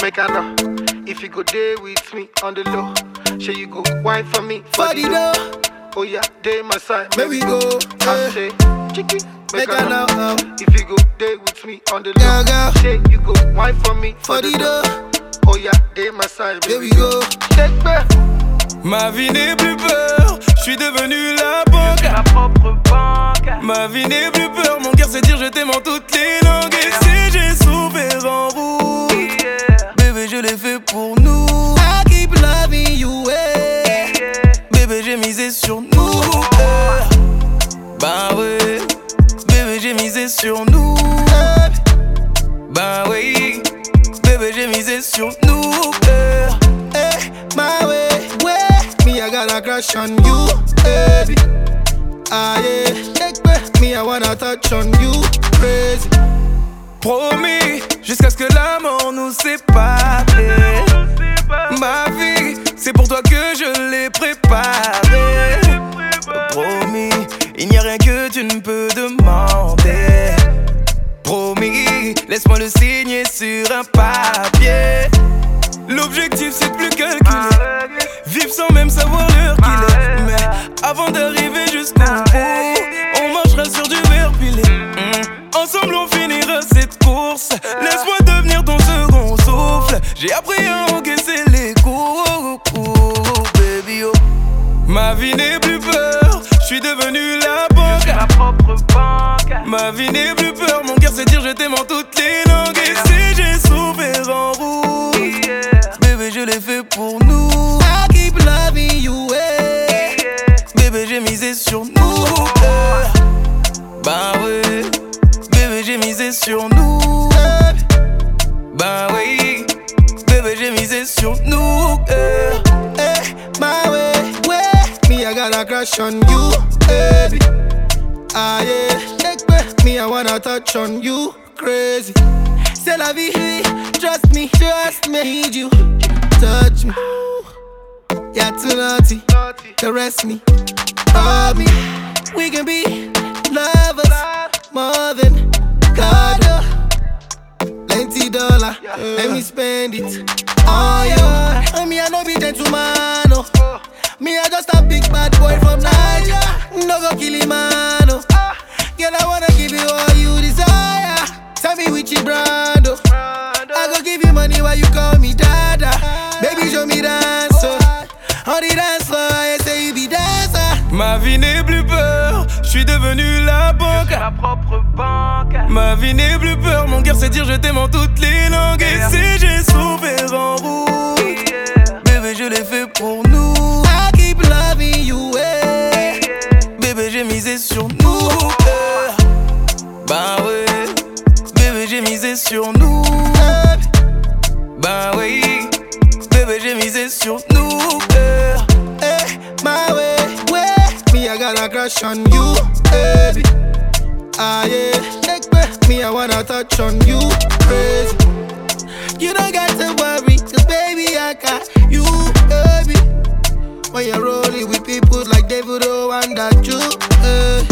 make I know if you go there with me on the low. Say you go wine for me For the dough. Oh yeah, day my side. Here we go. I say, chicky, make I know if you go there with me on the Girl, low. girl. Say you go wine for me For the dough. Oh yeah, day my side. Here we go. Shake back. Ma vie n'est plus peur, je suis devenu la banque. Ma propre banque. Ma vie n'est plus peur, mon cœur sait dire je t'aime en toutes les langues. Et si j'ai souffert en route, bébé je l'ai fait pour nous. I keep loving you, eh. Bébé j'ai misé sur nous. Bah ouais, bébé j'ai misé sur nous. Bah oui, bébé j'ai misé sur nous. My way, me I got a crush on you, baby. Ah yeah, me I wanna touch on you, crazy. Promis, jusqu'à ce que la mort nous sépare. Ma vie, c'est pour toi que je l'ai préparée. Promis, il n'y a rien que tu ne peux demander. Promis, laisse-moi le signer sur un papier. L'objectif c'est de plus calculer, vivre sans même savoir l'heure qu'il est. Mais avant d'arriver jusqu'au bout, on marchera sur du verre pilé. Ensemble on finira cette course. Laisse-moi devenir ton second souffle. J'ai appris à encaisser les coups, baby oh. Ma vie n'est plus peur, je suis devenu la banque. Ma propre banque. Ma vie n'est plus peur, mon cœur sait dire je t'aime en toutes les langues. Et si j'ai souffert en route, bébé je l'ai fait pour nous. I keep loving you, eh. Bébé j'ai misé sur nous. Bah ouais, bébé j'ai misé sur nous. Bah oui, bébé j'ai misé sur nous. My way, me I got a crush on you, baby. Ah yeah, me I wanna touch on you, crazy. C'est la vie, trust me, need you, touch me. You're too naughty, caress me, love me. We can be lovers, more than God. $90, let me spend it on you. Me I no be gentleman, no. Me I just a big bad boy from Nigeria. No go kill him, man, no. Girl I wanna give you all you desire. Tell me which you brand, oh. I go give you money while you call me dada. Baby show me dance, oh. On the dance floor, I say you be dancer. Ma vie n'est plus peur, je suis devenu la banque. Ma propre banque. Ma vie n'est plus peur, mon cœur sait dire je t'aime en toutes les langues. Et si j'ai souffert en route, bébé je l'ai fait pour nous. I keep loving you, eh. Bébé j'ai misé sur nous. Bah ouais, bébé j'ai misé sur nous. Bah oui, bébé j'ai misé sur nous. My way, me I got a crush on you, baby. Ah yeah, me I wanna touch on you, crazy. You don't got to worry, cause baby I got you, baby. When you're rolling with people like David O and that you,